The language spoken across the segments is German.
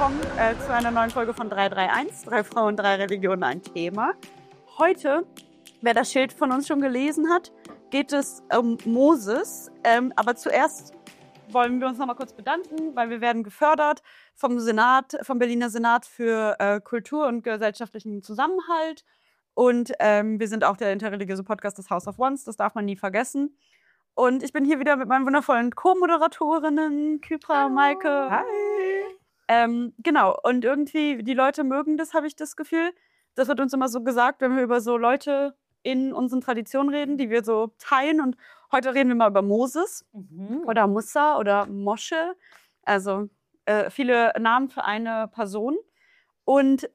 willkommen zu einer neuen Folge von 331, 3 Frauen, 3 Religionen, ein Thema. Heute, wer das Schild von uns schon gelesen hat, geht es um Moses. Aber zuerst wollen wir uns noch mal kurz bedanken, weil wir werden gefördert vom Senat, vom Berliner Senat für Kultur und gesellschaftlichen Zusammenhalt. Und wir sind auch der interreligiöse Podcast des House of Ones, das darf man nie vergessen. Und ich bin hier wieder mit meinen wundervollen Co-Moderatorinnen, Kypra, Maike. Hi! Genau, und irgendwie, die Leute mögen das, habe ich das Gefühl. Das wird uns immer so gesagt, wenn wir über so Leute in unseren Traditionen reden, die wir so teilen. Und heute reden wir mal über Moses oder Musa oder Mosche. Also viele Namen für eine Person. Und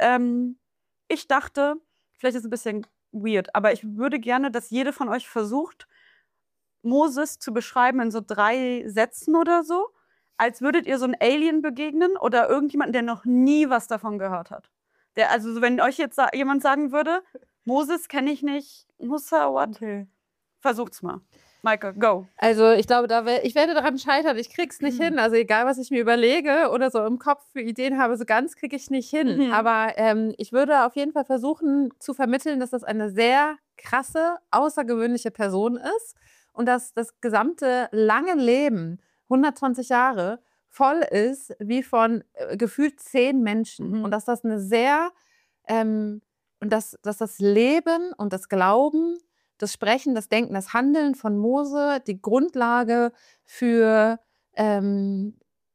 ich dachte, vielleicht ist es ein bisschen weird, aber ich würde gerne, dass jede von euch versucht, Moses zu beschreiben in so 3 Sätzen oder so, als würdet ihr so einem Alien begegnen oder irgendjemanden, der noch nie was davon gehört hat. Also wenn euch jetzt jemand sagen würde, Moses kenne ich nicht, Musa, what? Okay. Versucht's mal. Maike, go. Also ich glaube, ich werde daran scheitern. Ich krieg's nicht hin. Also egal, was ich mir überlege oder so im Kopf für Ideen habe, so ganz kriege ich nicht hin. Aber ich würde auf jeden Fall versuchen zu vermitteln, dass das eine sehr krasse, außergewöhnliche Person ist und dass das gesamte lange Leben, 120 Jahre, voll ist wie von gefühlt 10 Menschen. Und dass das eine sehr, und dass das Leben und das Glauben, das Sprechen, das Denken, das Handeln von Mose die Grundlage für die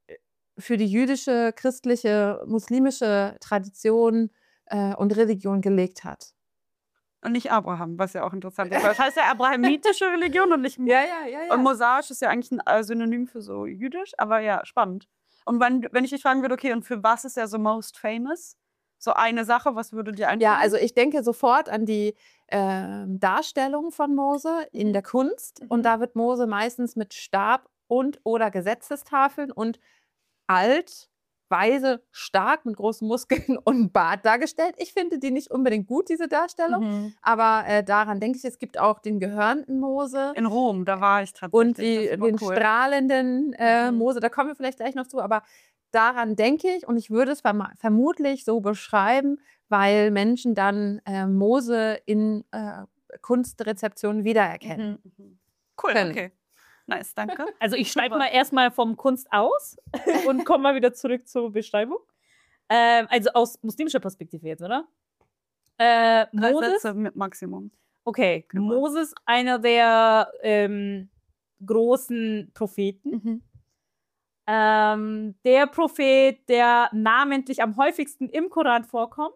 jüdische, christliche, muslimische Tradition und Religion gelegt hat. Und nicht Abraham, was ja auch interessant ist. Das heißt ja abrahamitische Religion und nicht Ja. Und mosaisch ist ja eigentlich ein Synonym für so jüdisch, aber ja, spannend. Und wenn ich dich fragen würde, okay, und für was ist er so most famous? So eine Sache, was würde dir einfallen? Ja, also ich denke sofort an die Darstellung von Mose in der Kunst. Und da wird Mose meistens mit Stab oder Gesetzestafeln und alt, weise, stark mit großen Muskeln und Bart dargestellt. Ich finde die nicht unbedingt gut, diese Darstellung. Aber daran denke ich, es gibt auch den gehörnten Mose. In Rom, da war ich tatsächlich. Und den strahlenden Mose, da kommen wir vielleicht gleich noch zu, aber daran denke ich und ich würde es vermutlich so beschreiben, weil Menschen dann Mose in Kunstrezeptionen wiedererkennen. Cool, okay. Nice, danke. Also ich steige mal erstmal vom Kunst aus und komme mal wieder zurück zur Beschreibung. Also aus muslimischer Perspektive jetzt, oder? 3 Moses, Sätze mit Maximum. okay, Genau. Moses, einer der großen Propheten. Der Prophet, der namentlich am häufigsten im Koran vorkommt.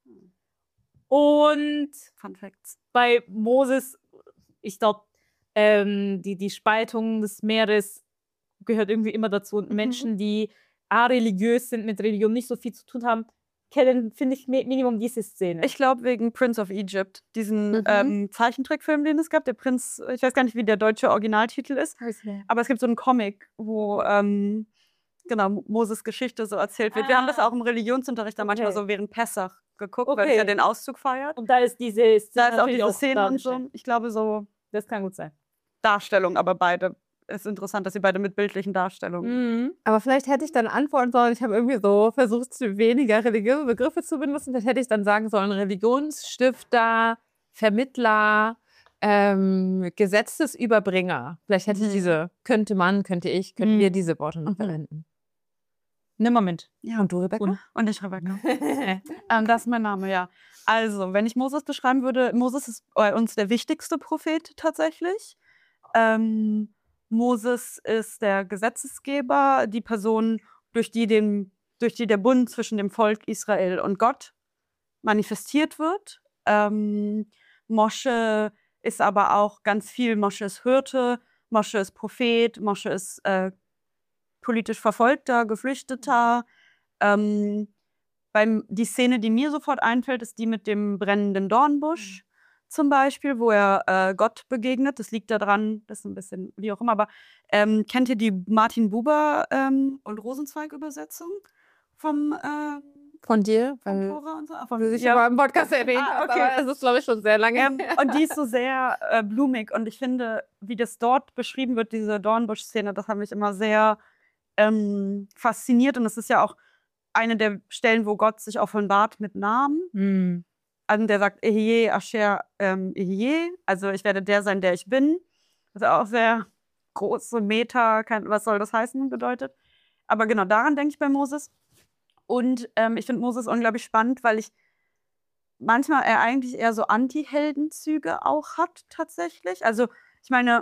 Und Fun Facts. bei Moses, ich glaube, die Spaltung des Meeres gehört irgendwie immer dazu. Und Menschen, die religiös sind, mit Religion nicht so viel zu tun haben, kennen, finde ich, Minimum diese Szene. Ich glaube wegen Prince of Egypt, diesen Zeichentrickfilm, den es gab. Der Prinz, ich weiß gar nicht, wie der deutsche Originaltitel ist, aber es gibt so einen Comic, wo genau, Moses Geschichte so erzählt wird. Wir haben das auch im Religionsunterricht dann manchmal so während Pessach geguckt, weil es ja den Auszug feiert. Und da ist diese Szene, Da ist auch diese Szene und so. Ich glaube so Das kann gut sein. Darstellung, aber beide. Es ist interessant, dass sie beide mit bildlichen Darstellungen. Aber vielleicht hätte ich dann antworten sollen, ich habe irgendwie so versucht, weniger religiöse Begriffe zu benutzen. Vielleicht hätte ich dann sagen sollen, Religionsstifter, Vermittler, Gesetzesüberbringer. Vielleicht hätte ich könnten wir diese Worte noch verwenden. Nimmerment. Ja, Und du, Rebecca? Und ich, Rebecca. Das ist mein Name, ja. Also, wenn ich Moses beschreiben würde, Moses ist bei uns der wichtigste Prophet tatsächlich. Moses ist der Gesetzesgeber, die Person, durch die der Bund zwischen dem Volk Israel und Gott manifestiert wird. Mosche ist aber auch ganz viel. Mosche ist Hirte, Mosche ist Prophet, Mosche ist politisch Verfolgter, Geflüchteter. Die Szene, die mir sofort einfällt, ist die mit dem brennenden Dornbusch zum Beispiel, wo er Gott begegnet. Das liegt daran, das ist ein bisschen wie auch immer, aber kennt ihr die Martin Buber und Rosenzweig-Übersetzung vom Von dir? Von Weil Tora und so? du dich ja mal im Podcast erwähnt hast, okay. aber es ist, glaube ich, schon sehr lange. Und die ist so sehr blumig und ich finde, wie das dort beschrieben wird, diese Dornbusch-Szene, das hat mich immer sehr fasziniert und es ist ja auch eine der Stellen, wo Gott sich offenbart mit Namen. Mhm. Also der sagt, Ehyeh, Asher, Ehyeh. Also ich werde der sein, der ich bin. Das ist auch sehr große Meta, was soll das heißen, bedeutet. Aber genau daran denke ich bei Moses. Und ich finde Moses unglaublich spannend, weil ich manchmal er eigentlich eher so Anti-Heldenzüge auch hat, tatsächlich. Also ich meine,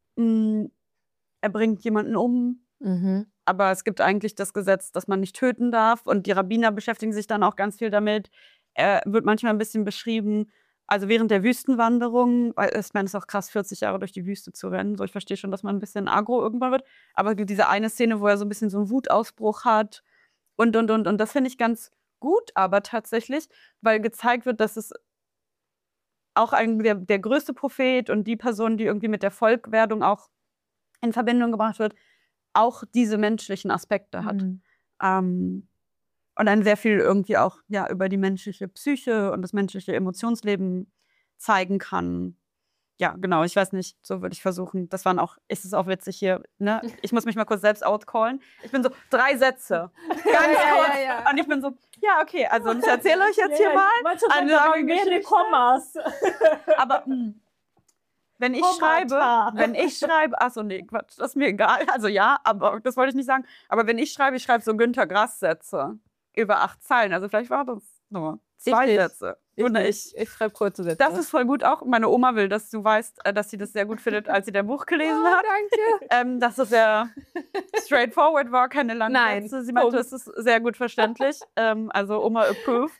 er bringt jemanden um, aber es gibt eigentlich das Gesetz, dass man nicht töten darf. Und die Rabbiner beschäftigen sich dann auch ganz viel damit. Er wird manchmal ein bisschen beschrieben, also während der Wüstenwanderung, weil ich meine, es ist auch krass, 40 Jahre durch die Wüste zu rennen. So, ich verstehe schon, dass man ein bisschen aggro irgendwann wird. Aber es gibt diese eine Szene, wo er so ein bisschen so einen Wutausbruch hat. Und. Und das finde ich ganz gut, aber tatsächlich, weil gezeigt wird, dass es auch der größte Prophet und die Person, die irgendwie mit der Volkwerdung auch in Verbindung gebracht wird, auch diese menschlichen Aspekte hat. Und dann sehr viel irgendwie auch über die menschliche Psyche und das menschliche Emotionsleben zeigen kann. Ja, genau, ich weiß nicht, so würde ich versuchen. Ist es auch witzig hier, ne? Ich muss mich mal kurz selbst outcallen. Ich bin so, 3 Sätze. Ganz kurz. Ja. Und ich bin so, ja, okay, also ich erzähle euch jetzt hier mal eine lange mehrere Kommas. Aber wenn ich schreibe, achso, nee, Quatsch, das ist mir egal. Also ja, aber das wollte ich nicht sagen. Aber wenn ich schreibe so Günter Grass-Sätze über 8 Zeilen. Also vielleicht war das nur 2 Sätze. Ich schreibe kurze Sätze. Das ist voll gut auch. Meine Oma will, dass du weißt, dass sie das sehr gut findet, als sie dein Buch gelesen hat. Danke. Dass es sehr straightforward war, keine langen Sätze. Sie meinte, es ist sehr gut verständlich. Also Oma approved.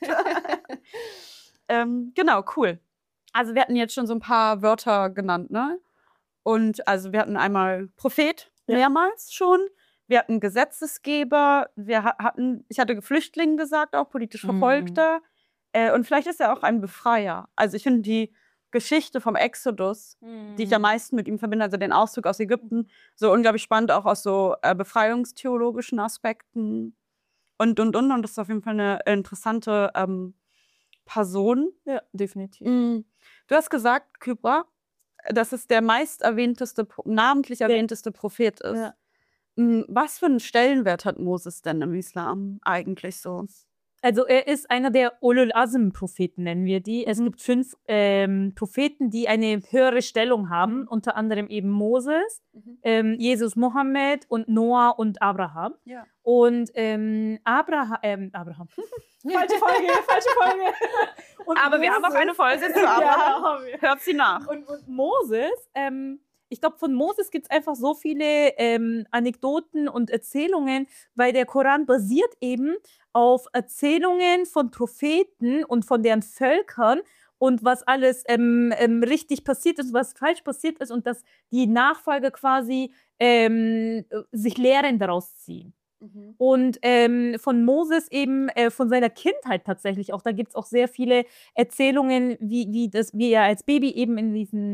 Genau, cool. Also wir hatten jetzt schon so ein paar Wörter genannt, ne? Und also wir hatten einmal Prophet, mehrmals schon. Wir hatten Gesetzesgeber, ich hatte Flüchtlinge gesagt, auch politisch Verfolgter. Und vielleicht ist er auch ein Befreier. Also ich finde die Geschichte vom Exodus, die ich am meisten mit ihm verbinde, also den Auszug aus Ägypten, so unglaublich spannend, auch aus so befreiungstheologischen Aspekten. Und das ist auf jeden Fall eine interessante Person. Ja, definitiv. Du hast gesagt, Kypra, dass es der namentlich erwähnteste Prophet ist. Ja. Was für einen Stellenwert hat Moses denn im Islam eigentlich so? Also er ist einer der Ulul Azm-Propheten, nennen wir die. Es gibt 5 Propheten, die eine höhere Stellung haben, unter anderem eben Moses, Jesus, Mohammed und Noah und Abraham. Ja. Und Abraham. Falsche Folge. Und aber Moses, wir haben auch eine Folge zu Abraham. Hört sie nach. Und Moses, ich glaube, von Moses gibt es einfach so viele Anekdoten und Erzählungen, weil der Koran basiert eben auf Erzählungen von Propheten und von deren Völkern und was alles richtig passiert ist, was falsch passiert ist und dass die Nachfolger quasi sich Lehren daraus ziehen. Und von Moses eben, von seiner Kindheit tatsächlich auch. Da gibt es auch sehr viele Erzählungen, wie er als Baby eben in diesen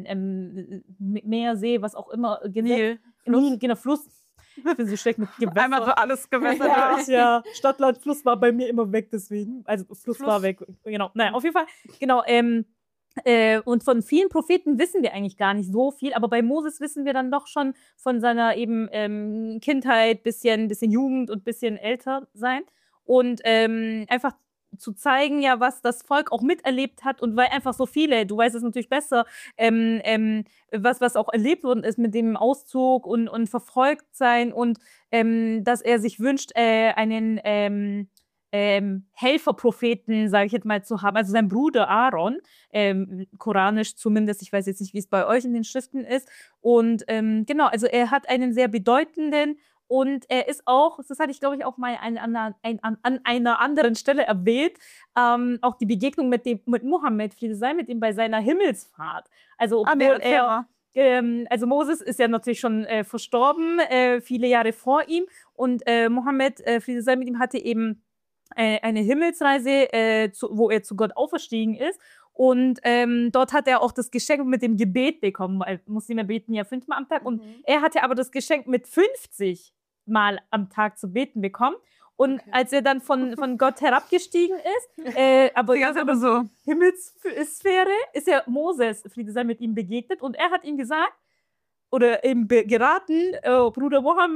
Meer, See, was auch immer, Fluss. Ich bin so schlecht mit Gewässer. Einmal so alles Gewässer durch. Ja, Stadt, Land, Fluss war bei mir immer weg, deswegen. Also Fluss war weg. Genau. Naja, auf jeden Fall. Genau. Und von vielen Propheten wissen wir eigentlich gar nicht so viel, aber bei Moses wissen wir dann doch schon von seiner eben Kindheit, bisschen Jugend und bisschen älter sein. Und einfach zu zeigen, ja, was das Volk auch miterlebt hat und weil einfach so viele, du weißt es natürlich besser, was auch erlebt worden ist mit dem Auszug und verfolgt sein und dass er sich wünscht, einen Helferpropheten, sage ich jetzt mal, zu haben, also sein Bruder Aaron, koranisch zumindest, ich weiß jetzt nicht, wie es bei euch in den Schriften ist. Und genau, also er hat einen sehr bedeutenden und er ist auch, das hatte ich glaube ich auch mal an einer anderen Stelle erwähnt, auch die Begegnung mit Mohammed, Friede sei mit ihm, bei seiner Himmelsfahrt. Also obwohl also Moses ist ja natürlich schon verstorben, viele Jahre vor ihm und Mohammed, Friede sei mit ihm, hatte eben eine Himmelsreise, wo er zu Gott auferstiegen ist. Und dort hat er auch das Geschenk mit dem Gebet bekommen, weil Muslime beten ja 5-mal am Tag. Und er hatte aber das Geschenk mit 50 Mal am Tag zu beten bekommen. Und als er dann von Gott herabgestiegen ist, aber so Himmelssphäre, ist ja Moses, Friede sei mit ihm, begegnet. Und er hat ihm gesagt, oder ihm geraten, Bruder Mohammed,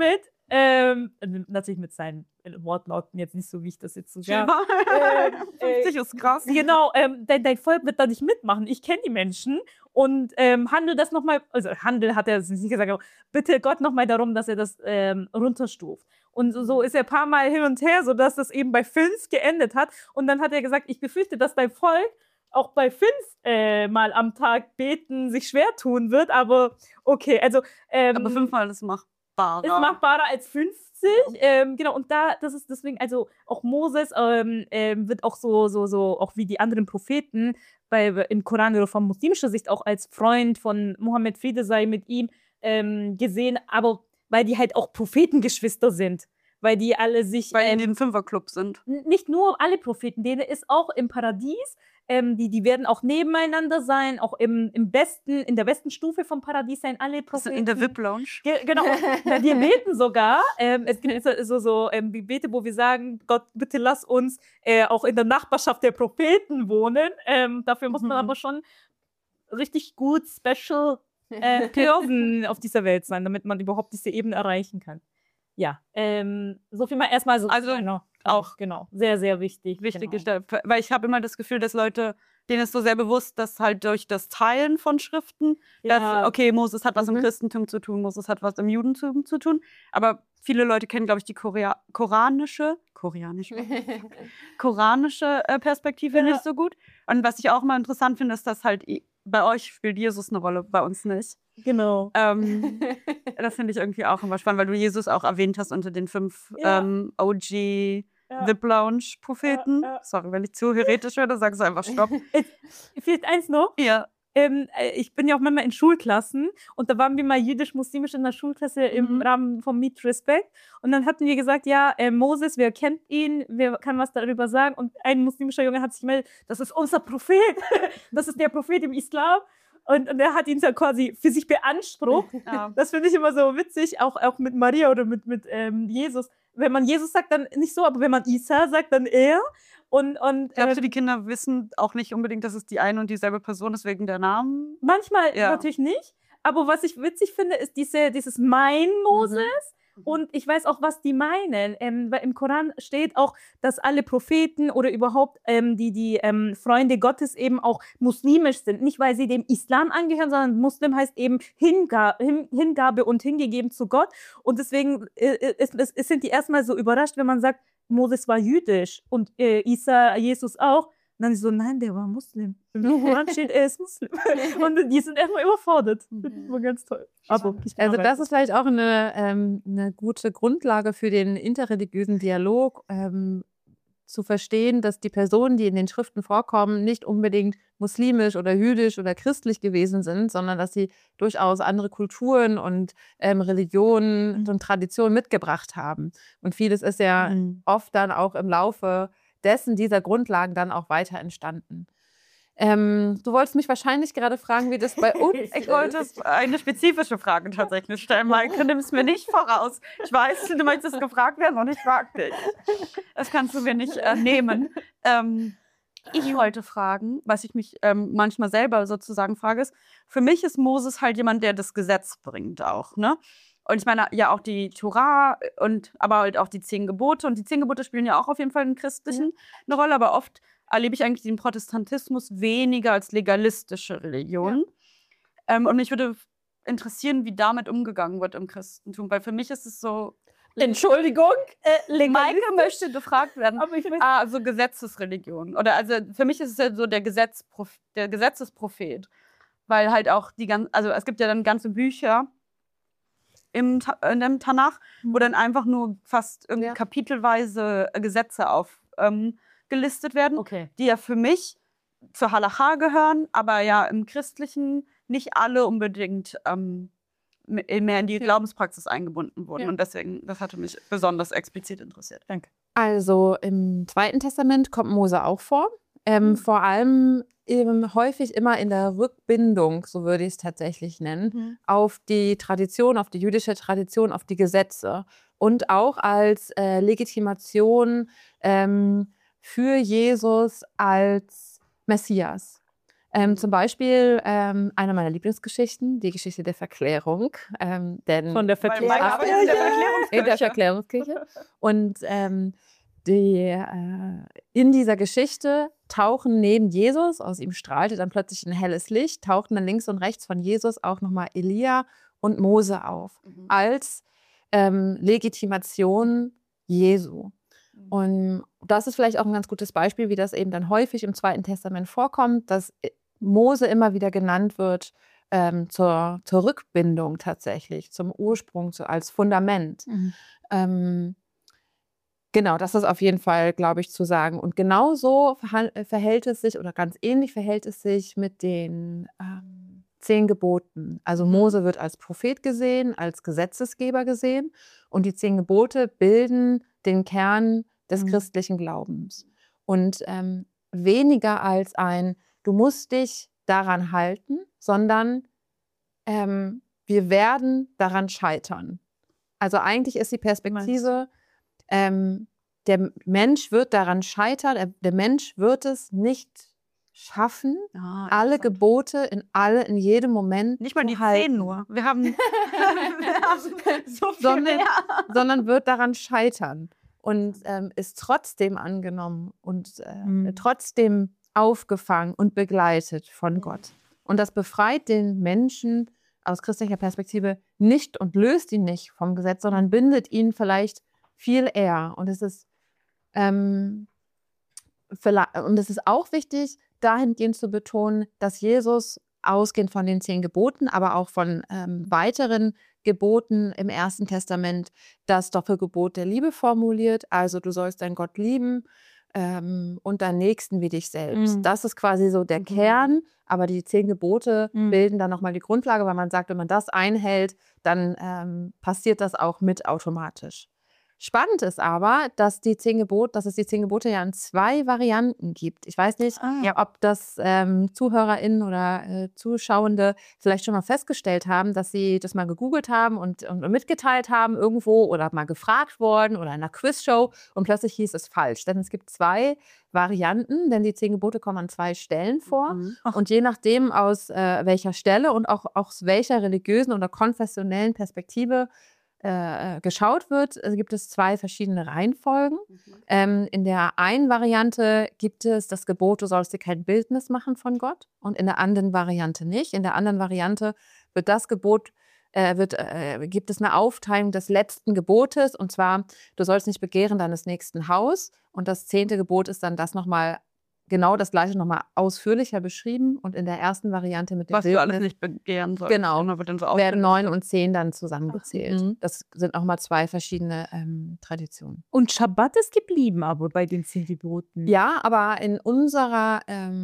Natürlich mit seinen Wortlauten jetzt nicht so, wie ich das jetzt so Ja. 50 ist krass. Genau, dein Volk wird da nicht mitmachen. Ich kenne die Menschen und handel das nochmal, also handel hat er nicht gesagt, aber bitte Gott nochmal darum, dass er das runterstuft. Und so ist er ein paar Mal hin und her, sodass das eben bei 5 geendet hat. Und dann hat er gesagt, ich befürchte, dass dein Volk auch bei 5 Mal am Tag beten sich schwer tun wird, aber okay, also Aber 5-mal ist machbarer. ist machbarer als 50. Genau, und das ist deswegen, also auch Moses wird auch so, auch wie die anderen Propheten im Koran oder von muslimischer Sicht auch als Freund von Mohammed, Friede sei mit ihm, gesehen, aber weil die halt auch Prophetengeschwister sind. Weil die alle sich. Weil die in den 5er-Club sind. Nicht nur alle Propheten, denen ist auch im Paradies. Die werden auch nebeneinander sein, auch in der besten Stufe vom Paradies sein alle Propheten. In der VIP-Lounge. Genau. Wir beten sogar. Es gibt so Gebete, wo wir sagen, Gott, bitte lass uns auch in der Nachbarschaft der Propheten wohnen. Dafür muss man aber schon richtig gut Special Person auf dieser Welt sein, damit man überhaupt diese Ebene erreichen kann. Ja, so viel mal erstmal so. Also auch genau, sehr, sehr wichtig. Wichtige Stelle, weil ich habe immer das Gefühl, dass Leute, denen ist so sehr bewusst, dass halt durch das Teilen von Schriften, dass, okay, Moses hat was im Christentum zu tun, Moses hat was im Judentum zu tun, aber viele Leute kennen, glaube ich, die koranische Perspektive nicht so gut. Und was ich auch mal interessant finde, ist, dass halt bei euch spielt Jesus eine Rolle, bei uns nicht. Genau. Das finde ich irgendwie auch immer spannend, weil du Jesus auch erwähnt hast unter den 5 OG VIP-Lounge-Propheten. Sorry, wenn ich zu heretisch werde, sagst du einfach Stopp. Vielleicht eins noch. Ja. Ich bin ja auch manchmal in Schulklassen und da waren wir mal jüdisch-muslimisch in der Schulklasse im Rahmen vom Meet Respect und dann hatten wir gesagt, ja, Moses, wer kennt ihn, wer kann was darüber sagen und ein muslimischer Junge hat sich gemeldet, das ist unser Prophet, das ist der Prophet im Islam. Und er hat ihn ja quasi für sich beansprucht. Ja. Das finde ich immer so witzig, auch mit Maria oder mit Jesus. Wenn man Jesus sagt, dann nicht so, aber wenn man Isa sagt, dann er. Und glaubst du, die Kinder wissen auch nicht unbedingt, dass es die eine und dieselbe Person ist wegen der Namen? Manchmal natürlich nicht. Aber was ich witzig finde, ist dieses Mein Moses. Und ich weiß auch, was die meinen. Weil im Koran steht auch, dass alle Propheten oder überhaupt die Freunde Gottes eben auch muslimisch sind. Nicht, weil sie dem Islam angehören, sondern Muslim heißt eben Hingabe und hingegeben zu Gott. Und deswegen sind die erstmal so überrascht, wenn man sagt, Moses war jüdisch und Jesus auch. Und dann ist so, nein, der war Muslim. Im Koran steht, er ist Muslim. Und die sind erstmal überfordert. Das ist immer ganz toll. Also das ist vielleicht auch eine gute Grundlage für den interreligiösen Dialog, zu verstehen, dass die Personen, die in den Schriften vorkommen, nicht unbedingt muslimisch oder jüdisch oder christlich gewesen sind, sondern dass sie durchaus andere Kulturen und Religionen und Traditionen mitgebracht haben. Und vieles ist ja oft dann auch im Laufe dieser Grundlagen dann auch weiter entstanden. Du wolltest mich wahrscheinlich gerade fragen, wie das bei uns ist. Ich wollte eine spezifische Frage tatsächlich stellen. Maike, nimm es mir nicht voraus. Ich weiß, du möchtest gefragt werden und ich frage dich. Das kannst du mir nicht nehmen. Ich wollte fragen, was ich mich manchmal selber sozusagen frage, ist, für mich ist Moses halt jemand, der das Gesetz bringt auch, ne? Und ich meine, ja auch die Tora aber halt auch die 10 Gebote. Und die 10 Gebote spielen ja auch auf jeden Fall im Christlichen eine Rolle. Aber oft erlebe ich eigentlich den Protestantismus weniger als legalistische Religion. Ja. Und mich würde interessieren, wie damit umgegangen wird im Christentum. Weil für mich ist es so... Entschuldigung, Maike möchte gefragt werden. Aber ich weiß, also Gesetzesreligion. Oder also für mich ist es ja so der Gesetzesprophet. Weil halt auch also es gibt ja dann ganze Bücher in dem Tanach, wo dann einfach nur fast kapitelweise Gesetze aufgelistet werden, die ja für mich zur Halacha gehören, aber ja im Christlichen nicht alle unbedingt mehr in die Glaubenspraxis eingebunden wurden. Und deswegen, das hatte mich besonders explizit interessiert. Danke. Also im Zweiten Testament kommt Mose auch vor. Vor allem häufig immer in der Rückbindung, so würde ich es tatsächlich nennen, auf die Tradition, auf die jüdische Tradition, auf die Gesetze und auch als Legitimation für Jesus als Messias. Zum Beispiel eine meiner Lieblingsgeschichten, die Geschichte der Verklärung. Denn Von der Weil Mike arbeitet in der Verklärungskirche. in der Verklärungskirche. Und in dieser Geschichte tauchen neben Jesus, aus ihm strahlte dann plötzlich ein helles Licht, tauchten dann links und rechts von Jesus auch nochmal Elia und Mose auf, als Legitimation Jesu. Und das ist vielleicht auch ein ganz gutes Beispiel, wie das eben dann häufig im Zweiten Testament vorkommt, dass Mose immer wieder genannt wird zur Rückbindung tatsächlich, zum Ursprung, als Fundament. Genau, das ist auf jeden Fall, glaube ich, zu sagen. Und genauso verhält es sich, oder ganz ähnlich verhält es sich mit den 10 Geboten. Also Mose wird als Prophet gesehen, als Gesetzesgeber gesehen. Und die 10 Gebote bilden den Kern des christlichen Glaubens. Und weniger als du musst dich daran halten, sondern wir werden daran scheitern. Also eigentlich ist die Perspektive, der Mensch wird daran scheitern, der Mensch wird es nicht schaffen, alle Gebote in jedem Moment Nicht mal die zu halten. 10 nur. Wir haben so viel mehr. sondern wird daran scheitern und ist trotzdem angenommen und trotzdem aufgefangen und begleitet von Gott. Und das befreit den Menschen aus christlicher Perspektive nicht und löst ihn nicht vom Gesetz, sondern bindet ihn vielleicht viel eher. Und es ist auch wichtig, dahingehend zu betonen, dass Jesus ausgehend von den 10 Geboten, aber auch von weiteren Geboten im Ersten Testament das Doppelgebot der Liebe formuliert. Also du sollst deinen Gott lieben und deinen Nächsten wie dich selbst. Das ist quasi so der Kern, aber die 10 Gebote bilden dann nochmal die Grundlage, weil man sagt, wenn man das einhält, dann passiert das auch mit automatisch. Spannend ist aber, dass es die 10 Gebote ja in 2 Varianten gibt. Ich weiß nicht, ob das ZuhörerInnen oder Zuschauende vielleicht schon mal festgestellt haben, dass sie das mal gegoogelt haben und mitgeteilt haben irgendwo oder mal gefragt worden oder in einer Quizshow und plötzlich hieß es falsch. Denn es gibt 2 Varianten, denn die 10 Gebote kommen an 2 Stellen vor. Und je nachdem, aus welcher Stelle und auch aus welcher religiösen oder konfessionellen Perspektive geschaut wird, gibt es 2 verschiedene Reihenfolgen. In der einen Variante gibt es das Gebot, du sollst dir kein Bildnis machen von Gott, und in der anderen Variante nicht. In der anderen Variante wird das Gebot, gibt es eine Aufteilung des letzten Gebotes, und zwar, du sollst nicht begehren deines nächsten Haus, und das 10. Gebot ist dann das nochmal genau das Gleiche nochmal ausführlicher beschrieben, und in der ersten Variante mit dem Was Bildnis, du alles nicht begehren sollst. genau, Wird dann so werden 9 und 10 dann zusammengezählt. Das sind nochmal 2 verschiedene Traditionen. Und Schabbat ist geblieben aber bei den 10 Geboten. Ja, aber in unserer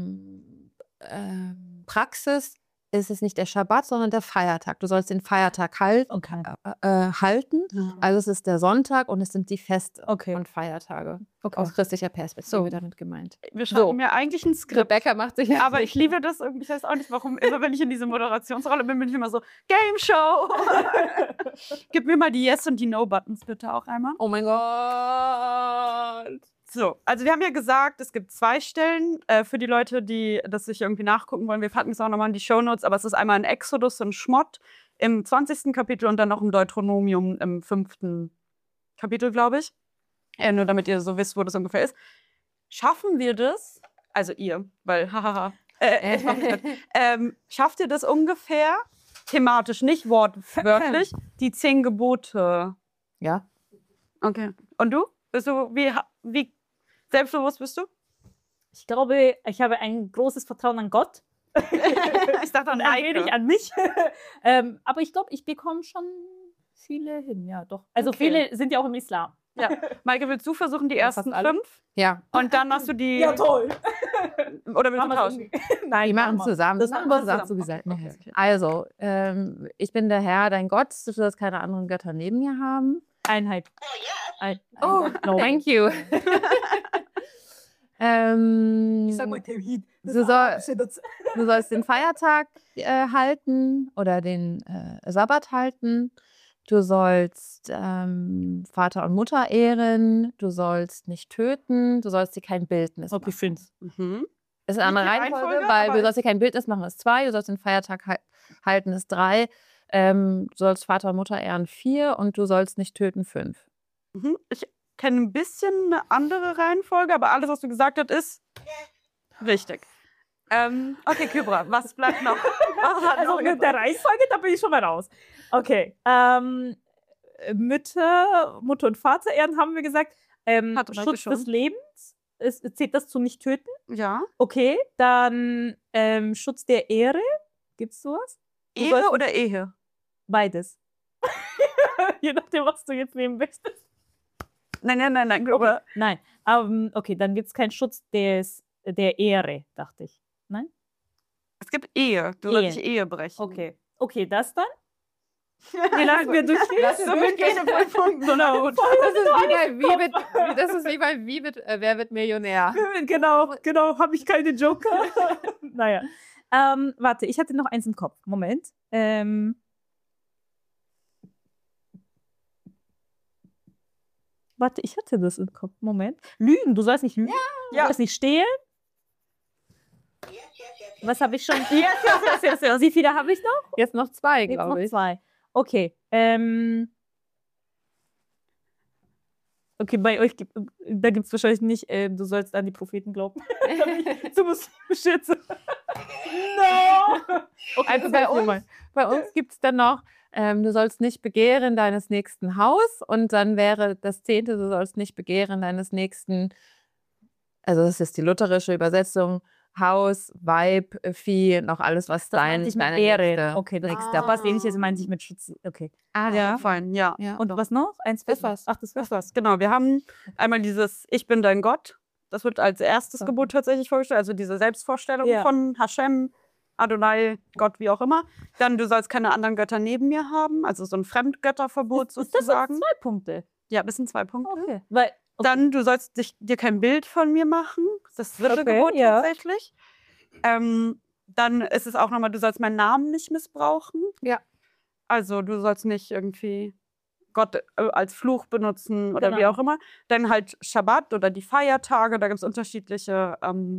Praxis ist es nicht der Schabbat, sondern der Feiertag. Du sollst den Feiertag halten. Also es ist der Sonntag und es sind die Feste und Feiertage. Aus christlicher Perspektive damit gemeint. Wir schreiben ja eigentlich ein Skript. Rebecca macht sich aber ich liebe das irgendwie. Ich weiß auch nicht, warum. Immer wenn ich in diese Moderationsrolle bin, bin ich immer so, Game Show! Gib mir mal die Yes- und die No-Buttons bitte auch einmal. Oh mein Gott! So, also wir haben ja gesagt, es gibt 2 Stellen für die Leute, die das sich irgendwie nachgucken wollen. Wir packen es auch nochmal in die Shownotes, aber es ist einmal in Exodus und Schmott im 20. Kapitel und dann noch im Deuteronomium im 5. Kapitel, glaube ich. Nur damit ihr so wisst, wo das ungefähr ist. Schaffen wir das, also ihr, weil hahaha, schafft ihr das ungefähr, thematisch, nicht wortwörtlich, die 10 Gebote? Ja. Okay. Und du? Bist du, wie selbstbewusst bist du? Ich glaube, ich habe ein großes Vertrauen an Gott. Ich dachte an ein Eike. wenig an mich. Aber ich glaube, ich bekomme schon viele hin, ja doch. Also Okay. viele sind ja auch im Islam. Ja. Maike, willst du versuchen, die ersten fast alle. 5? Ja. Und dann hast du die... toll. Oder willst du tauschen? Nein, Die machen zusammen. Das machen wir zusammen. zusammen. Okay. Also, ich bin der Herr, dein Gott. Du sollst keine anderen Götter neben mir haben. Einheit. Oh, thank you. Ich sag mal Tawhid. Du sollst den Feiertag halten oder den Sabbat halten. Du sollst Vater und Mutter ehren. Du sollst nicht töten. Du sollst dir kein Bildnis machen. Ich find's. Ist eine andere Nicht die Reihenfolge, Reihenfolge, weil aber du sollst ja kein Bildnis machen, ist 2, du sollst den Feiertag halten, ist 3, du sollst Vater und Mutter ehren, 4 und du sollst nicht töten, 5. Ich kenne ein bisschen eine andere Reihenfolge, aber alles, was du gesagt hast, ist richtig. Okay, Kybra, was bleibt noch? Was hat Also noch mit der Reihenfolge, da bin ich schon mal raus. Okay. Mutter und Vater ehren, haben wir gesagt. Hatte Maike Schutz schon. des Lebens. Zählt das zu nicht töten? Ja. Okay. Dann Schutz der Ehre. Gibt's sowas? Du Ehre sollst- oder Ehe? Beides. Je nachdem, was du jetzt nehmen möchtest. Nein, Kybra. Okay. Nein. Okay, dann gibt es keinen Schutz der Ehre, dachte ich. Nein? Es gibt Ehe. Du sollst nicht Ehe brechen. Okay. Okay, das dann? Die lassen wir durchgehen. So mündliche Prüfung. Genau. Das ist wie bei Wer wird Millionär? Genau, habe ich keine Joker. Naja. Warte, ich hatte noch eins im Kopf. Moment. Warte, ich hatte das im Kopf. Moment. Lügen, du sollst nicht lügen. Du sollst nicht stehlen. Was habe ich schon? Yes. Wie viele habe ich noch? Jetzt noch 2, Jetzt noch glaube ich. 2. Okay. Okay, bei euch da gibt es wahrscheinlich nicht, du sollst an die Propheten glauben. Du musst beschützen. No! Okay, Also bei uns gibt es dann noch, du sollst nicht begehren deines nächsten Haus und dann wäre das 10., du sollst nicht begehren deines nächsten, also das ist die lutherische Übersetzung, Haus, Weib, Vieh, noch alles, was deine Ehre. Okay, das nächste was Ähnliches meinte ich mit Schutz. Okay. Ja, fein, ja. Und was noch? Eins Das war's. Ach, das war's. Das war's. Genau, wir haben einmal dieses Ich bin dein Gott. Das wird als erstes Gebot tatsächlich vorgestellt. Also diese Selbstvorstellung von Hashem, Adonai, Gott, wie auch immer. Dann, du sollst keine anderen Götter neben mir haben. Also so ein Fremdgötterverbot Ist das sozusagen. 2 Punkte? Ja, das sind 2 Punkte. Okay. Weil, Dann, du sollst dir kein Bild von mir machen. Das 3. Gebot tatsächlich. Dann ist es auch nochmal, du sollst meinen Namen nicht missbrauchen. Ja. Also du sollst nicht irgendwie Gott als Fluch benutzen oder wie auch immer. Dann halt Schabbat oder die Feiertage, da gibt es unterschiedliche,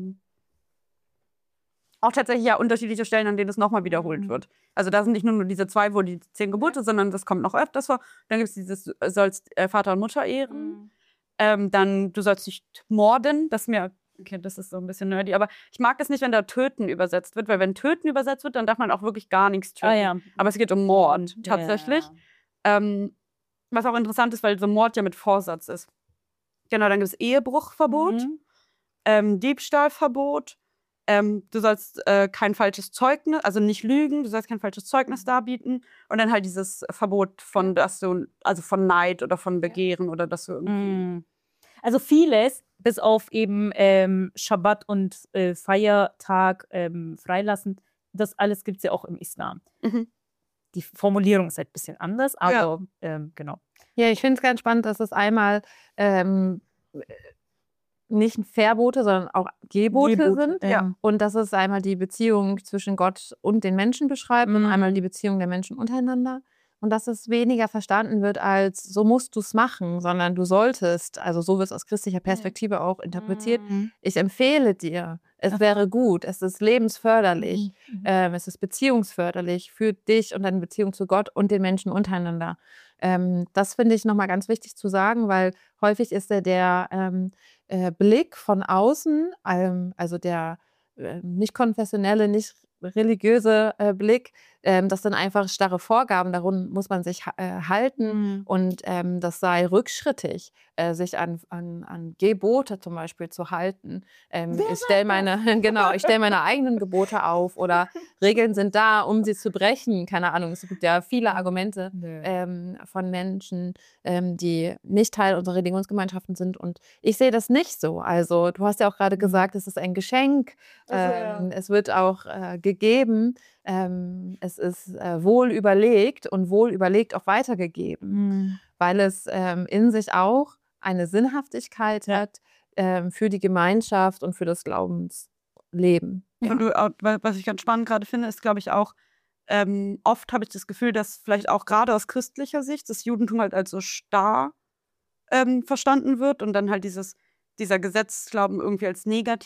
auch tatsächlich ja unterschiedliche Stellen, an denen es nochmal wiederholt wird. Also da sind nicht nur diese 2, wo die 10 Gebote, sondern das kommt noch öfters vor. Dann gibt es dieses, du sollst Vater und Mutter ehren. Dann, du sollst nicht morden, das ist mir, okay, das ist so ein bisschen nerdy, aber ich mag das nicht, wenn da Töten übersetzt wird, weil wenn Töten übersetzt wird, dann darf man auch wirklich gar nichts töten. Aber es geht um Mord, tatsächlich. Was auch interessant ist, weil so Mord ja mit Vorsatz ist. Genau, dann gibt es Ehebruchverbot, Diebstahlverbot, du sollst kein falsches Zeugnis, also nicht lügen, du sollst kein falsches Zeugnis darbieten und dann halt dieses Verbot von, dass du, also von Neid oder von Begehren oder dass du irgendwie... Also vieles, bis auf eben Schabbat und Feiertag freilassen, das alles gibt es ja auch im Islam. Die Formulierung ist halt ein bisschen anders, aber genau. Ja, ich finde es ganz spannend, dass es einmal nicht Verbote, sondern auch Gebote sind. Ja. Und dass es einmal die Beziehung zwischen Gott und den Menschen beschreibt und einmal die Beziehung der Menschen untereinander. Und dass es weniger verstanden wird als, so musst du es machen, sondern du solltest, also so wird es aus christlicher Perspektive auch interpretiert, ich empfehle dir, es wäre gut, es ist lebensförderlich, es ist beziehungsförderlich für dich und deine Beziehung zu Gott und den Menschen untereinander. Das finde ich nochmal ganz wichtig zu sagen, weil häufig ist der Blick von außen, also der nicht konfessionelle, nicht religiöse Blick, das sind einfach starre Vorgaben, darum muss man sich halten und das sei rückschrittig, sich an Gebote zum Beispiel zu halten. Ich stelle meine eigenen Gebote auf oder Regeln sind da, um sie zu brechen. Keine Ahnung, es gibt ja viele Argumente von Menschen, die nicht Teil unserer Religionsgemeinschaften sind und ich sehe das nicht so. Also du hast ja auch gerade gesagt, es ist ein Geschenk, es wird auch gegeben, es ist wohl überlegt und wohl überlegt auch weitergegeben, weil es in sich auch eine Sinnhaftigkeit hat für die Gemeinschaft und für das Glaubensleben. Und was ich ganz spannend gerade finde, ist, glaube ich, auch, oft habe ich das Gefühl, dass vielleicht auch gerade aus christlicher Sicht das Judentum halt als so starr verstanden wird und dann halt dieser Gesetzesglauben irgendwie als negativ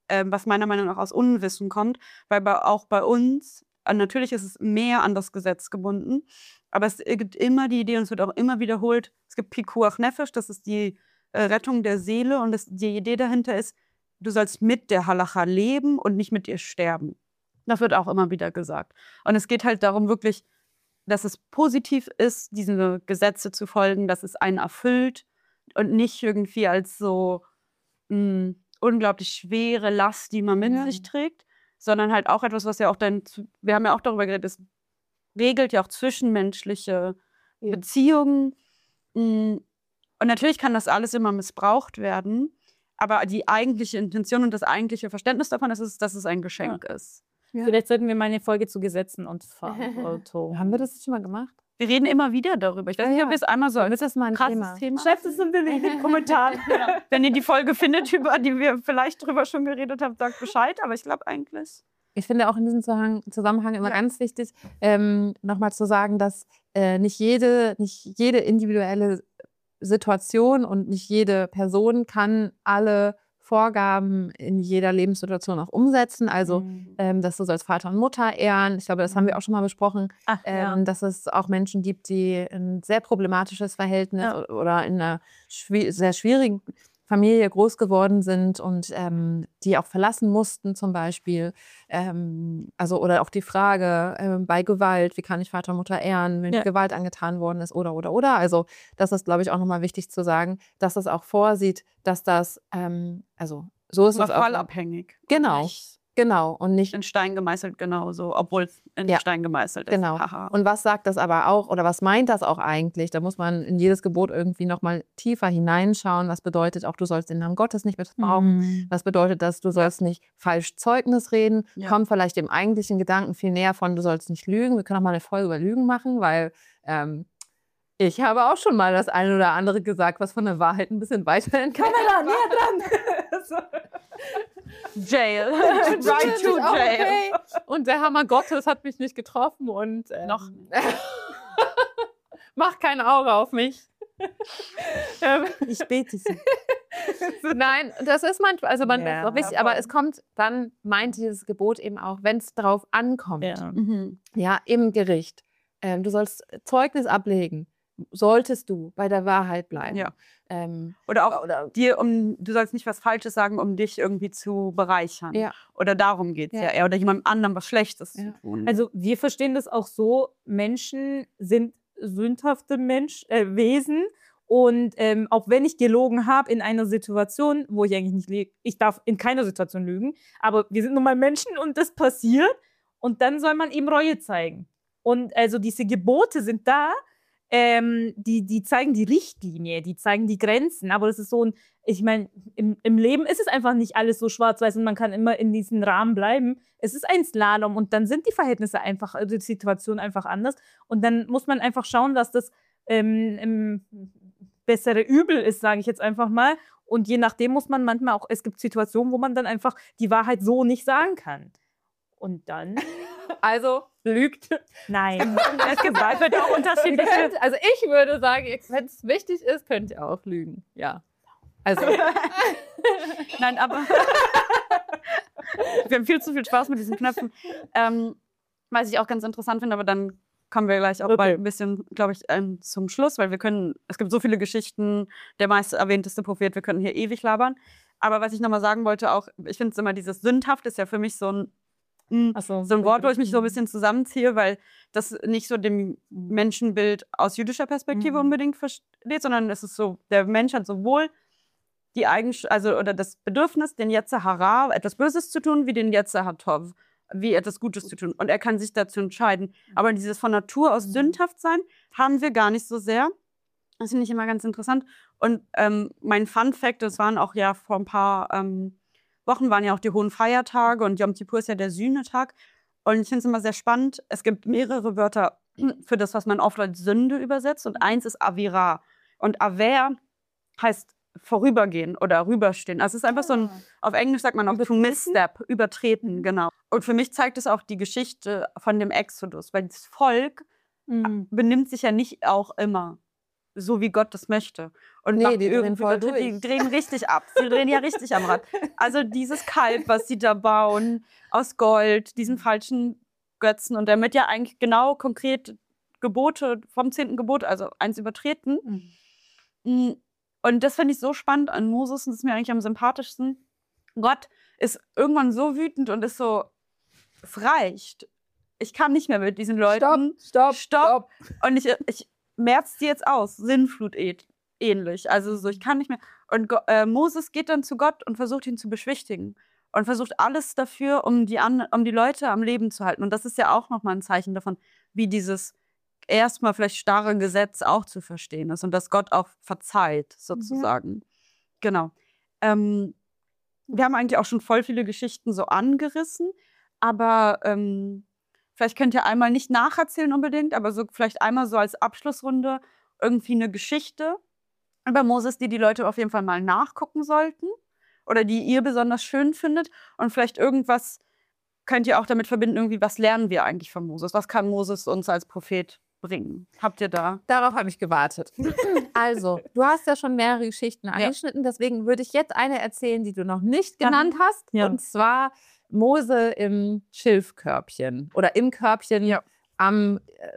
was meiner Meinung nach aus Unwissen kommt, weil auch bei uns, natürlich ist es mehr an das Gesetz gebunden, aber es gibt immer die Idee, und es wird auch immer wiederholt, es gibt Pikuach Nefesh, das ist die Rettung der Seele, und die Idee dahinter ist, du sollst mit der Halacha leben und nicht mit ihr sterben. Das wird auch immer wieder gesagt. Und es geht halt darum wirklich, dass es positiv ist, diese Gesetze zu folgen, dass es einen erfüllt und nicht irgendwie als so unglaublich schwere Last, die man mit sich trägt, sondern halt auch etwas, was ja auch wir haben ja auch darüber geredet, es regelt ja auch zwischenmenschliche Beziehungen. Und natürlich kann das alles immer missbraucht werden, aber die eigentliche Intention und das eigentliche Verständnis davon ist, dass es ein Geschenk ist. Ja. Vielleicht sollten wir mal eine Folge zu Gesetzen und Verantwortung. Haben wir das schon mal gemacht? Wir reden immer wieder darüber. Ich weiß nicht, ob wir es einmal so ist das mal ein krasses Thema. Schreibt es in den Kommentaren. Wenn ihr die Folge findet, über die wir vielleicht drüber schon geredet haben, sagt Bescheid. Aber ich glaube eigentlich... Ich finde auch in diesem Zusammenhang immer ganz wichtig, nochmal zu sagen, dass nicht jede individuelle Situation und nicht jede Person kann alle Vorgaben in jeder Lebenssituation auch umsetzen. Also, dass du sollst Vater und Mutter ehren. Ich glaube, das haben wir auch schon mal besprochen. Dass es auch Menschen gibt, die ein sehr problematisches Verhältnis oder in einer sehr schwierigen Familie groß geworden sind und die auch verlassen mussten zum Beispiel. Oder auch die Frage bei Gewalt, wie kann ich Vater und Mutter ehren, wenn Gewalt angetan worden ist oder. Also das ist, glaube ich, auch nochmal wichtig zu sagen, dass das auch vorsieht, dass das, so ist es auch. Fallabhängig. Genau. Und nicht in Stein gemeißelt genauso, obwohl es in Stein gemeißelt ist. Genau. Und was sagt das aber auch, oder was meint das auch eigentlich? Da muss man in jedes Gebot irgendwie nochmal tiefer hineinschauen. Was bedeutet auch, du sollst den Namen Gottes nicht missbrauchen? Was bedeutet das, du sollst nicht falsch Zeugnis reden? Kommt vielleicht dem eigentlichen Gedanken viel näher von, du sollst nicht lügen. Wir können auch mal eine Folge über Lügen machen, weil ich habe auch schon mal das eine oder andere gesagt, was von der Wahrheit ein bisschen weiter entfernt ist. Kamera, näher dran! Jail. Right to jail. Okay. Und der Hammer Gottes hat mich nicht getroffen und noch. Mach kein Auge auf mich. Ich bete sie. Nein, das ist manchmal, ist auch wichtig, aber es kommt, dann meint dieses Gebot eben auch, wenn es drauf ankommt, im Gericht. Du sollst Zeugnis ablegen. Solltest du bei der Wahrheit bleiben. Ja. Oder auch du sollst nicht was Falsches sagen, um dich irgendwie zu bereichern. Ja. Oder darum geht es ja eher. Oder jemandem anderen was Schlechtes zu tun. Also wir verstehen das auch so, Menschen sind sündhafte Wesen. Und auch wenn ich gelogen habe in einer Situation, wo ich eigentlich nicht lüge, ich darf in keiner Situation lügen, aber wir sind nun mal Menschen und das passiert. Und dann soll man eben Reue zeigen. Und also diese Gebote sind da, die zeigen die Richtlinie, die zeigen die Grenzen. Aber das ist so ich meine, im Leben ist es einfach nicht alles so schwarz-weiß und man kann immer in diesem Rahmen bleiben. Es ist ein Slalom und dann sind die Verhältnisse einfach, also die Situation einfach anders. Und dann muss man einfach schauen, dass das bessere Übel ist, sage ich jetzt einfach mal. Und je nachdem muss man manchmal auch, es gibt Situationen, wo man dann einfach die Wahrheit so nicht sagen kann. Und dann... Also lügt. Nein. Es gibt auch unterschiedliche. Also ich würde sagen, wenn es wichtig ist, könnt ihr auch lügen. Ja. Also. Nein, aber wir haben viel zu viel Spaß mit diesen Knöpfen. Was ich auch ganz interessant finde, aber dann kommen wir gleich auch bald ein bisschen, glaube ich, zum Schluss, weil es gibt so viele Geschichten, der meist erwähnteste Prophet, wir können hier ewig labern. Aber was ich nochmal sagen wollte auch, ich finde es immer, dieses Sündhaft ist ja für mich so ein Wort, wo ich mich so ein bisschen zusammenziehe, weil das nicht so dem Menschenbild aus jüdischer Perspektive unbedingt versteht, sondern es ist so, der Mensch hat sowohl die oder das Bedürfnis, den Yetzer Hara, etwas Böses zu tun, wie den Yetzer Hatov, wie etwas Gutes zu tun. Und er kann sich dazu entscheiden. Aber dieses von Natur aus sündhaft sein, haben wir gar nicht so sehr. Das finde ich immer ganz interessant. Und mein Fun-Fact, das waren auch ja vor ein paar Wochen waren ja auch die hohen Feiertage und Yom Kippur ist ja der Sühnetag. Und ich finde es immer sehr spannend. Es gibt mehrere Wörter für das, was man oft als Sünde übersetzt. Und eins ist Avira. Und Aver heißt vorübergehen oder rüberstehen. Also es ist einfach so ein, auf Englisch sagt man auch to misstep, übertreten, genau. Und für mich zeigt es auch die Geschichte von dem Exodus, weil das Volk benimmt sich ja nicht auch immer so, wie Gott das möchte. Und Nee, machen die drehen irgendwie voll die durch. drehen richtig ab. Sie drehen ja richtig am Rad. Also dieses Kalb, was sie da bauen, aus Gold, diesen falschen Götzen und damit ja eigentlich genau konkret Gebote vom 10. Gebot, also eins übertreten. Und das finde ich so spannend an Moses und das ist mir eigentlich am sympathischsten. Gott ist irgendwann so wütend und ist so, es reicht. Ich kann nicht mehr mit diesen Leuten. Stopp. Und ich merz die jetzt aus. Sinnflut ähnlich. Also so, ich kann nicht mehr. Und Moses geht dann zu Gott und versucht ihn zu beschwichtigen. Und versucht alles dafür, um die Leute am Leben zu halten. Und das ist ja auch nochmal ein Zeichen davon, wie dieses erstmal vielleicht starre Gesetz auch zu verstehen ist. Und dass Gott auch verzeiht, sozusagen. Genau. Wir haben eigentlich auch schon voll viele Geschichten so angerissen. Aber vielleicht könnt ihr einmal nicht nacherzählen unbedingt, aber so vielleicht einmal so als Abschlussrunde irgendwie eine Geschichte über Moses, die Leute auf jeden Fall mal nachgucken sollten oder die ihr besonders schön findet. Und vielleicht irgendwas könnt ihr auch damit verbinden, irgendwie, was lernen wir eigentlich von Moses? Was kann Moses uns als Prophet bringen? Habt ihr da? Darauf habe ich gewartet. Also, du hast ja schon mehrere Geschichten angeschnitten, deswegen würde ich jetzt eine erzählen, die du noch nicht genannt hast. Ja. Und zwar Mose im Schilfkörbchen oder im Körbchen am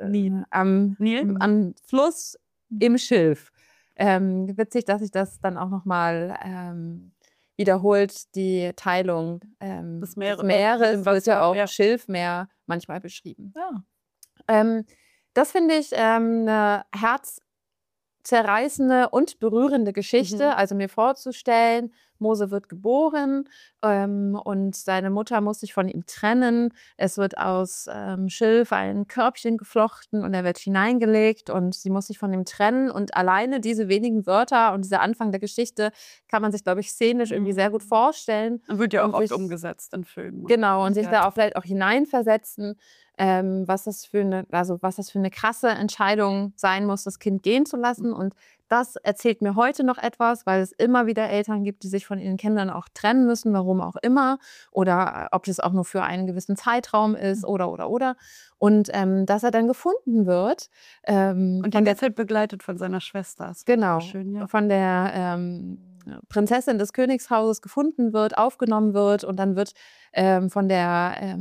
Fluss im Schilf. Witzig, dass sich das dann auch nochmal wiederholt, die Teilung des Meeres wird ja auch Schilfmeer manchmal beschrieben. Ja. Das finde ich eine herzzerreißende und berührende Geschichte. Also mir vorzustellen, Mose wird geboren und seine Mutter muss sich von ihm trennen. Es wird aus Schilf ein Körbchen geflochten und er wird hineingelegt und sie muss sich von ihm trennen. Und alleine diese wenigen Wörter und dieser Anfang der Geschichte kann man sich, glaube ich, szenisch irgendwie sehr gut vorstellen. Und wird ja auch oft umgesetzt in Filmen. Genau, und sich da auch vielleicht auch hineinversetzen, was das für eine krasse Entscheidung sein muss, das Kind gehen zu lassen. Und das erzählt mir heute noch etwas, weil es immer wieder Eltern gibt, die sich von ihren Kindern auch trennen müssen, warum auch immer. Oder ob das auch nur für einen gewissen Zeitraum ist oder. Und dass er dann gefunden wird. Und die wird begleitet von seiner Schwester. Genau, schön, von der Prinzessin des Königshauses gefunden wird, aufgenommen wird und dann wird von der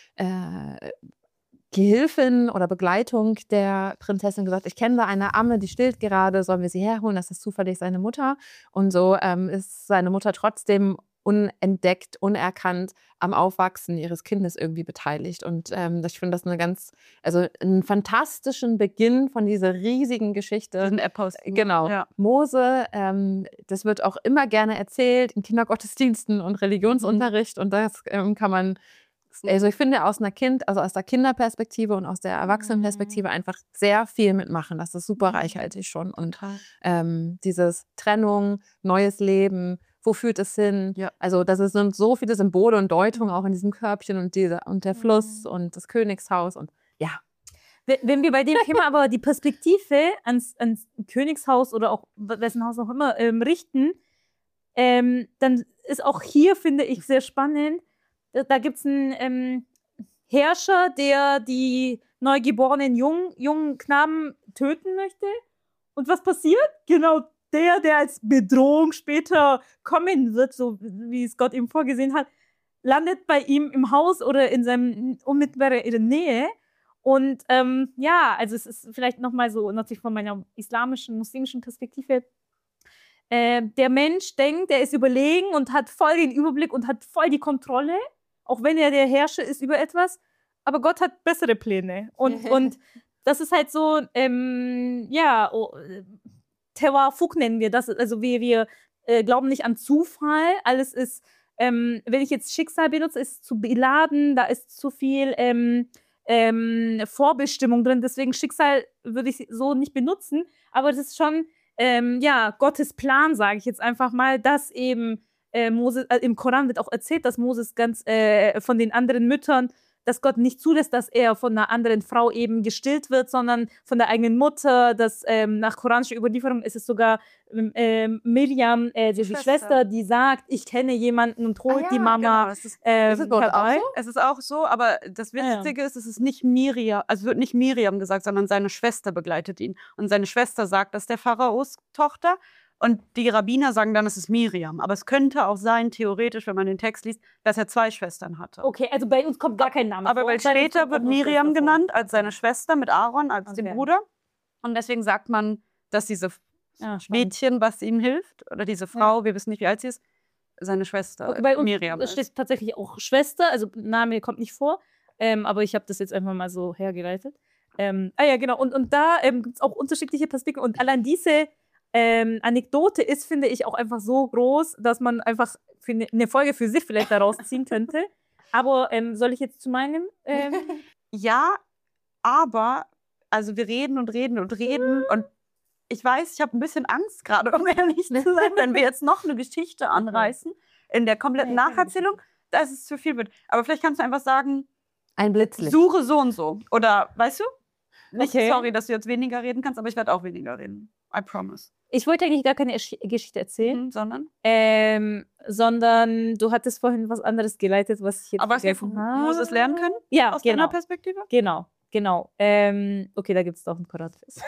Gehilfin oder Begleitung der Prinzessin gesagt, ich kenne da eine Amme, die stillt gerade, sollen wir sie herholen? Das ist zufällig seine Mutter. Und so ist seine Mutter trotzdem unentdeckt, unerkannt am Aufwachsen ihres Kindes irgendwie beteiligt. Und ich finde das einen fantastischen Beginn von dieser riesigen Geschichte. Ein Epos. Genau. Ja. Mose, das wird auch immer gerne erzählt in Kindergottesdiensten und Religionsunterricht. Und das kann man, also ich finde, aus der Kinderperspektive und aus der Erwachsenenperspektive einfach sehr viel mitmachen. Das ist super reichhaltig schon. Und dieses Trennung, neues Leben, wo führt es hin? Ja. Also das sind so viele Symbole und Deutungen auch in diesem Körbchen und der Fluss und das Königshaus und ja. Wenn wir bei dem Thema aber die Perspektive ans Königshaus oder auch wessen Haus auch immer richten, dann ist auch hier, finde ich, sehr spannend. Da gibt es einen Herrscher, der die neugeborenen jungen Knaben töten möchte. Und was passiert? Genau der als Bedrohung später kommen wird, so wie es Gott ihm vorgesehen hat, landet bei ihm im Haus oder in seinem unmittelbaren Nähe. Und also es ist vielleicht nochmal so, natürlich von meiner muslimischen Perspektive, der Mensch denkt, er ist überlegen und hat voll den Überblick und hat voll die Kontrolle, auch wenn er der Herrscher ist über etwas, aber Gott hat bessere Pläne. Und das ist halt so, Tewafuk nennen wir das, also wir glauben nicht an Zufall, alles ist, wenn ich jetzt Schicksal benutze, ist zu beladen, da ist zu viel Vorbestimmung drin, deswegen Schicksal würde ich so nicht benutzen, aber das ist schon, Gottes Plan, sage ich jetzt einfach mal, dass eben Moses, im Koran wird auch erzählt, dass Moses ganz von den anderen Müttern dass Gott nicht zulässt, dass er von einer anderen Frau eben gestillt wird, sondern von der eigenen Mutter. Dass nach koranischer Überlieferung ist es sogar Miriam, die Schwester, die sagt, ich kenne jemanden und holt die Mama Genau. Ist es herbei. auch so? Es ist auch so, aber das Witzige ist, es ist nicht Miriam, also es wird nicht Miriam gesagt, sondern seine Schwester begleitet ihn. Und seine Schwester sagt, das ist der Pharaos Tochter. Und die Rabbiner sagen dann, es ist Miriam. Aber es könnte auch sein, theoretisch, wenn man den Text liest, dass er 2 Schwestern hatte. Okay, also bei uns kommt gar kein Name Aber vor. weil später wird Miriam genannt als seine Schwester mit Aaron, als dem Okay. Bruder. Und deswegen sagt man, dass diese Mädchen, was ihm hilft, oder diese Frau, wir wissen nicht, wie alt sie ist, seine Schwester Okay, bei uns Miriam ist. steht tatsächlich auch Schwester, also Name kommt nicht vor, aber ich habe das jetzt einfach mal so hergeleitet. Ja, genau. Und da gibt es auch unterschiedliche Perspektiven. Und allein diese Anekdote ist, finde ich, auch einfach so groß, dass man einfach für eine Folge für sich vielleicht daraus ziehen könnte. Aber soll ich jetzt zu meinem? Ja, aber, also wir reden und reden und reden und ich weiß, ich habe ein bisschen Angst gerade, um ehrlich zu sein, wenn wir jetzt noch eine Geschichte anreißen in der kompletten Nacherzählung, dass es zu viel wird. Aber vielleicht kannst du einfach sagen, Ein Blitzlicht. suche so und so. Oder, weißt du? Nicht, Okay. sorry, dass du jetzt weniger reden kannst, aber ich werde auch weniger reden. I promise. Ich wollte eigentlich gar keine Geschichte erzählen, Sondern? sondern du hattest vorhin was anderes geleitet, was ich jetzt Aber was wir von vergessen habe. Moses lernen können? Ja, Aus genau. deiner Perspektive? Genau. Okay, da gibt es doch einen Koranvers.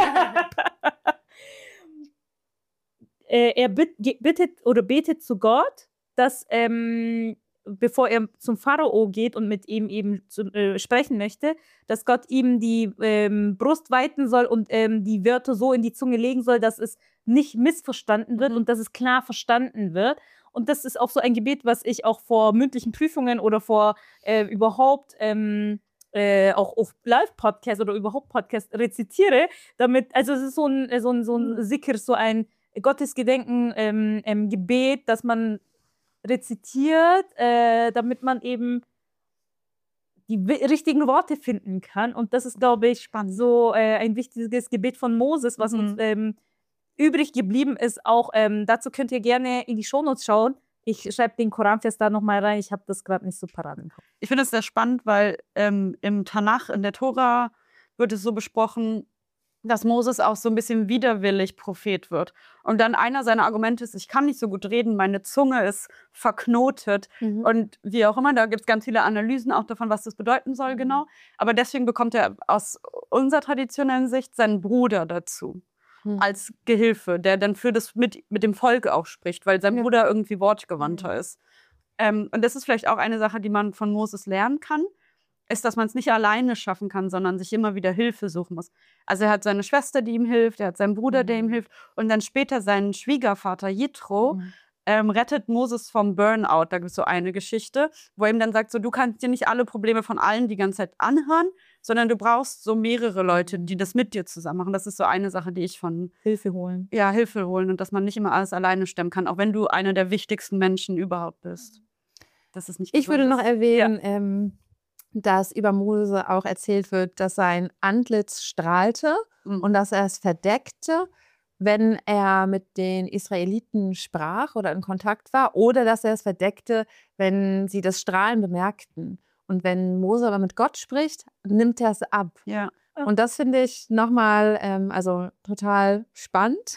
Er bittet oder betet zu Gott, dass bevor er zum Pharao geht und mit ihm eben sprechen möchte, dass Gott ihm die Brust weiten soll und die Wörter so in die Zunge legen soll, dass es nicht missverstanden wird und dass es klar verstanden wird. Und das ist auch so ein Gebet, was ich auch vor mündlichen Prüfungen oder vor überhaupt auch auf Live-Podcast oder überhaupt Podcast rezitiere, damit, also es ist so ein Sikr, so ein Gottesgedenken Gebet, das man rezitiert, damit man eben die richtigen Worte finden kann. Und das ist, glaube ich, so ein wichtiges Gebet von Moses, was uns übrig geblieben ist. Auch dazu könnt ihr gerne in die Shownotes schauen. Ich schreibe den Koranvers da nochmal rein. Ich habe das gerade nicht so parat im Kopf. Ich finde es sehr spannend, weil im Tanach, in der Tora, wird es so besprochen, dass Moses auch so ein bisschen widerwillig Prophet wird. Und dann einer seiner Argumente ist, ich kann nicht so gut reden, meine Zunge ist verknotet. Und wie auch immer, da gibt es ganz viele Analysen auch davon, was das bedeuten soll genau. Aber deswegen bekommt er aus unserer traditionellen Sicht seinen Bruder dazu. Als Gehilfe, der dann für das mit dem Volk auch spricht, weil sein Bruder irgendwie wortgewandter ist. Und das ist vielleicht auch eine Sache, die man von Moses lernen kann, ist, dass man es nicht alleine schaffen kann, sondern sich immer wieder Hilfe suchen muss. Also er hat seine Schwester, die ihm hilft, er hat seinen Bruder, der ihm hilft und dann später seinen Schwiegervater Jethro rettet Moses vom Burnout. Da gibt es so eine Geschichte, wo er ihm dann sagt, so, du kannst dir nicht alle Probleme von allen die ganze Zeit anhören, sondern du brauchst so mehrere Leute, die das mit dir zusammen machen. Das ist so eine Sache, die ich von Hilfe holen. Ja, Hilfe holen und dass man nicht immer alles alleine stemmen kann, auch wenn du einer der wichtigsten Menschen überhaupt bist. Das ist nicht Ich würde gesund noch ist. erwähnen, dass über Mose auch erzählt wird, dass sein Antlitz strahlte und dass er es verdeckte, wenn er mit den Israeliten sprach oder in Kontakt war, oder dass er es verdeckte, wenn sie das Strahlen bemerkten. Und wenn Mose aber mit Gott spricht, nimmt er es ab. Ja. Und das finde ich nochmal also total spannend,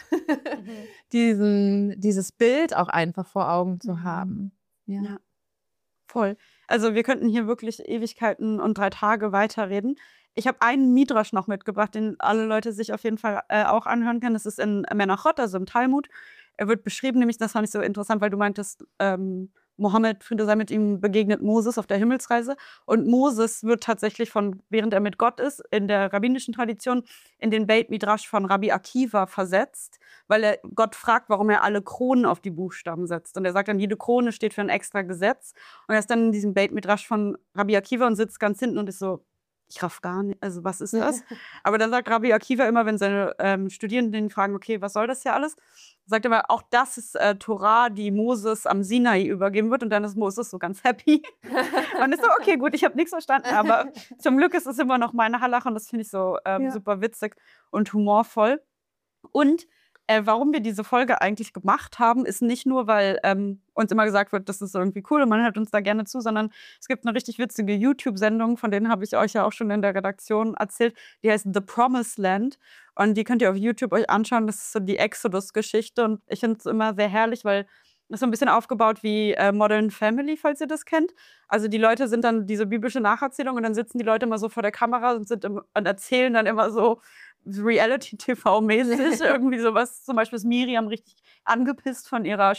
dieses Bild auch einfach vor Augen zu haben. Ja. Voll. Also wir könnten hier wirklich Ewigkeiten und 3 Tage weiterreden. Ich habe einen Midrash noch mitgebracht, den alle Leute sich auf jeden Fall auch anhören können. Das ist in Menachot, also im Talmud. Er wird beschrieben, nämlich, das fand ich so interessant, weil du meintest, Mohammed, Friede sei mit ihm, begegnet Moses auf der Himmelsreise. Und Moses wird tatsächlich während er mit Gott ist, in der rabbinischen Tradition, in den Beit Midrash von Rabbi Akiva versetzt, weil er Gott fragt, warum er alle Kronen auf die Buchstaben setzt. Und er sagt dann, jede Krone steht für ein extra Gesetz. Und er ist dann in diesem Beit Midrash von Rabbi Akiva und sitzt ganz hinten und ist so, ich raff gar nicht, also was ist das? Aber dann sagt Rabbi Akiva immer, wenn seine Studierenden ihn fragen, okay, was soll das hier alles? Sagt er mal, auch das ist Torah, die Moses am Sinai übergeben wird. Und dann ist Moses so ganz happy. Und ist so, okay, gut, ich habe nichts verstanden. Aber zum Glück ist es immer noch meine Halacha und das finde ich so super witzig und humorvoll. Und warum wir diese Folge eigentlich gemacht haben, ist nicht nur, weil uns immer gesagt wird, das ist irgendwie cool und man hört uns da gerne zu, sondern es gibt eine richtig witzige YouTube-Sendung, von denen habe ich euch ja auch schon in der Redaktion erzählt, die heißt The Promised Land und die könnt ihr auf YouTube euch anschauen, das ist so die Exodus-Geschichte und ich finde es immer sehr herrlich, weil das ist so ein bisschen aufgebaut wie Modern Family, falls ihr das kennt. Also die Leute sind dann diese biblische Nacherzählung und dann sitzen die Leute immer so vor der Kamera und erzählen dann immer so Reality-TV-mäßig irgendwie sowas. Zum Beispiel ist Miriam richtig angepisst von ihrer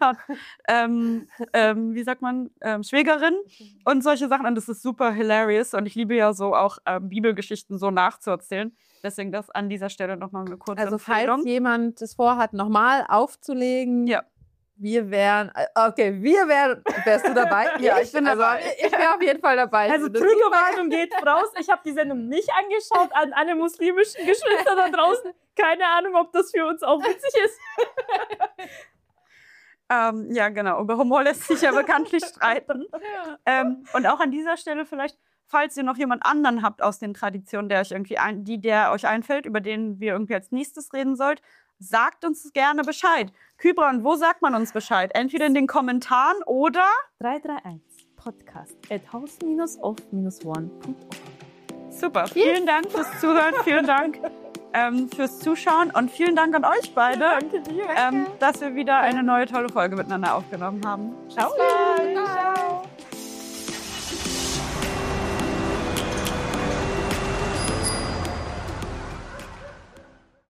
Schwägerin und solche Sachen. Und das ist super hilarious. Und ich liebe ja so auch Bibelgeschichten so nachzuerzählen. Deswegen das an dieser Stelle nochmal eine kurze Empfehlung. Also falls jemand das vorhat, nochmal aufzulegen, ja. Wärst du dabei? Ja, ich bin dabei. Ich wäre auf jeden Fall dabei. Also Triggerwarnung geht raus. Ich habe die Sendung nicht angeschaut an alle muslimischen Geschwister da draußen. Keine Ahnung, ob das für uns auch witzig ist. Ja, genau. Über Humor lässt sich ja bekanntlich streiten. Und auch an dieser Stelle vielleicht, falls ihr noch jemand anderen habt aus den Traditionen, der euch einfällt, über den wir irgendwie als nächstes reden sollt, sagt uns gerne Bescheid. Kybran, wo sagt man uns Bescheid? Entweder in den Kommentaren oder 331podcast@house-of-one.org. Super, vielen Dank fürs Zuhören, vielen Dank fürs Zuschauen und vielen Dank an euch beide, Danke dir. dass wir wieder eine neue tolle Folge miteinander aufgenommen haben. Ciao. Ciao.